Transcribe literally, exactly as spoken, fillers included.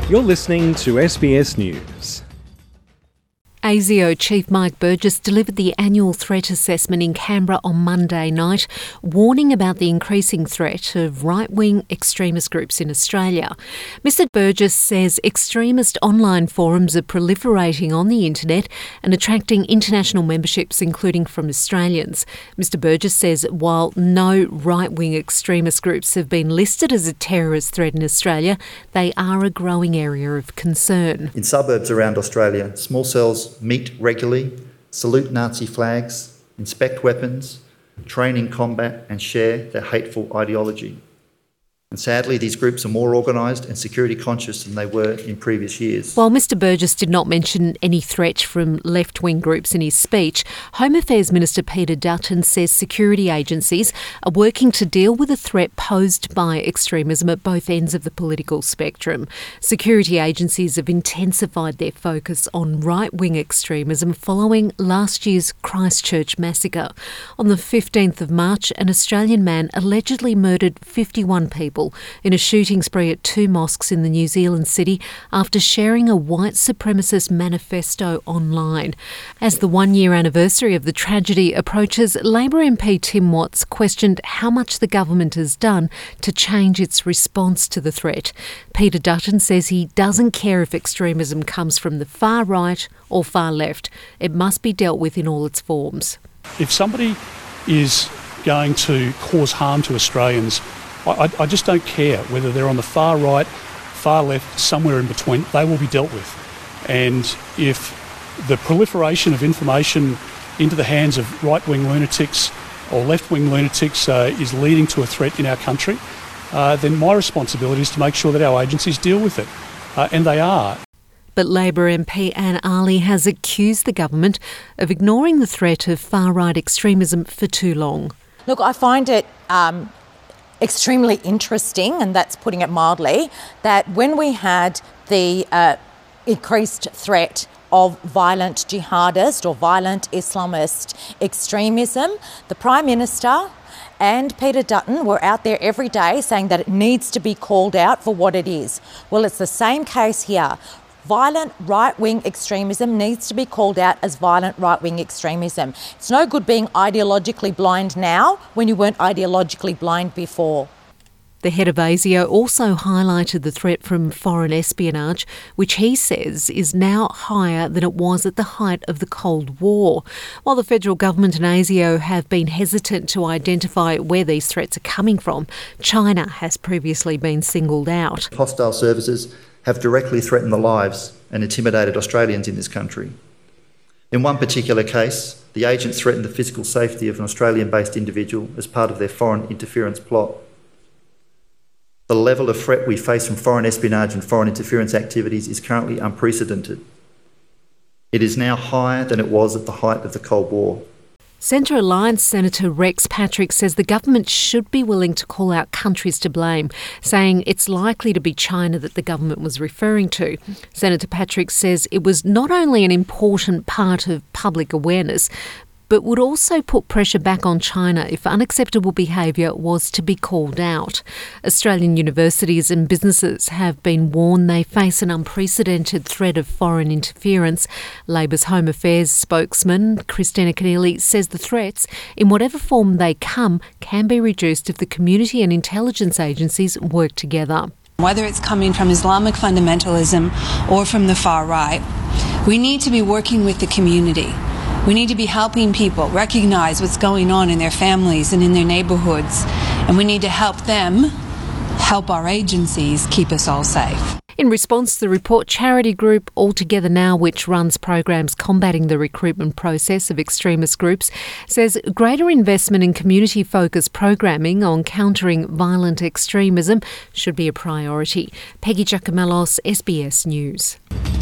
You're listening to S B S News. ASIO Chief Mike Burgess delivered the annual threat assessment in Canberra on Monday night, warning about the increasing threat of right-wing extremist groups in Australia. Mister Burgess says extremist online forums are proliferating on the internet and attracting international memberships, including from Australians. Mister Burgess says while no right-wing extremist groups have been listed as a terrorist threat in Australia, they are a growing area of concern. In suburbs around Australia, small cells meet regularly, salute Nazi flags, inspect weapons, train in combat and share their hateful ideology. And sadly, these groups are more organised and security conscious than they were in previous years. While Mister Burgess did not mention any threat from left-wing groups in his speech, Home Affairs Minister Peter Dutton says security agencies are working to deal with the threat posed by extremism at both ends of the political spectrum. Security agencies have intensified their focus on right-wing extremism following last year's Christchurch massacre. On the fifteenth of March, an Australian man allegedly murdered fifty-one people in a shooting spree at two mosques in the New Zealand city after sharing a white supremacist manifesto online. As the one-year anniversary of the tragedy approaches, Labor M P Tim Watts questioned how much the government has done to change its response to the threat. Peter Dutton says he doesn't care if extremism comes from the far right or far left. It must be dealt with in all its forms. If somebody is going to cause harm to Australians, I, I just don't care whether they're on the far right, far left, somewhere in between. They will be dealt with. And if the proliferation of information into the hands of right-wing lunatics or left-wing lunatics uh, is leading to a threat in our country, uh, then my responsibility is to make sure that our agencies deal with it. Uh, and they are. But Labor M P Anne Ali has accused the government of ignoring the threat of far-right extremism for too long. Look, I find it Um extremely interesting, and that's putting it mildly, that when we had the uh, increased threat of violent jihadist or violent Islamist extremism, the Prime Minister and Peter Dutton were out there every day saying that it needs to be called out for what it is. Well, it's the same case here. Violent right-wing extremism needs to be called out as violent right-wing extremism. It's no good being ideologically blind now when you weren't ideologically blind before. The head of ASIO also highlighted the threat from foreign espionage, which he says is now higher than it was at the height of the Cold War. While the federal government and ASIO have been hesitant to identify where these threats are coming from, China has previously been singled out. Hostile services have directly threatened the lives and intimidated Australians in this country. In one particular case, the agents threatened the physical safety of an Australian-based individual as part of their foreign interference plot. The level of threat we face from foreign espionage and foreign interference activities is currently unprecedented. It is now higher than it was at the height of the Cold War. Centre Alliance Senator Rex Patrick says the government should be willing to call out countries to blame, saying it's likely to be China that the government was referring to. Senator Patrick says it was not only an important part of public awareness, but would also put pressure back on China if unacceptable behaviour was to be called out. Australian universities and businesses have been warned they face an unprecedented threat of foreign interference. Labor's Home Affairs spokesman, Christina Keneally, says the threats, in whatever form they come, can be reduced if the community and intelligence agencies work together. Whether it's coming from Islamic fundamentalism or from the far right, we need to be working with the community. We need to be helping people recognise what's going on in their families and in their neighbourhoods, and we need to help them help our agencies keep us all safe. In response to the report, charity group All Together Now, which runs programs combating the recruitment process of extremist groups, says greater investment in community-focused programming on countering violent extremism should be a priority. Peggy Giacomellos, S B S News.